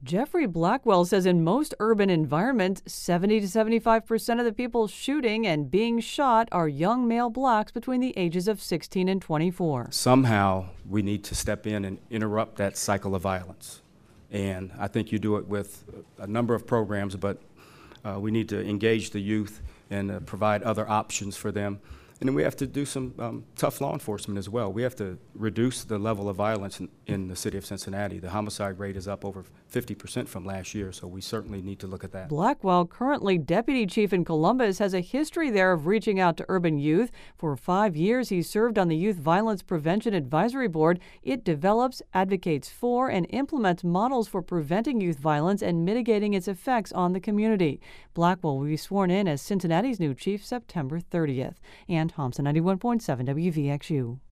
Jeffrey Blackwell says in most urban environments, 70 to 75% of the people shooting and being shot are young male blacks between the ages of 16 and 24. Somehow we need to step in and interrupt that cycle of violence. And I think you do it with a number of programs, but we need to engage the youth and provide other options for them. And then we have to do some tough law enforcement as well. We have to reduce the level of violence in the city of Cincinnati. The homicide rate is up over 50% from last year, so we certainly need to look at that. Blackwell, currently deputy chief in Columbus, has a history there of reaching out to urban youth. For 5 years, he served on the Youth Violence Prevention Advisory Board. It develops, advocates for, and implements models for preventing youth violence and mitigating its effects on the community. Blackwell will be sworn in as Cincinnati's new chief September 30th. And Thompson 91.7 WVXU.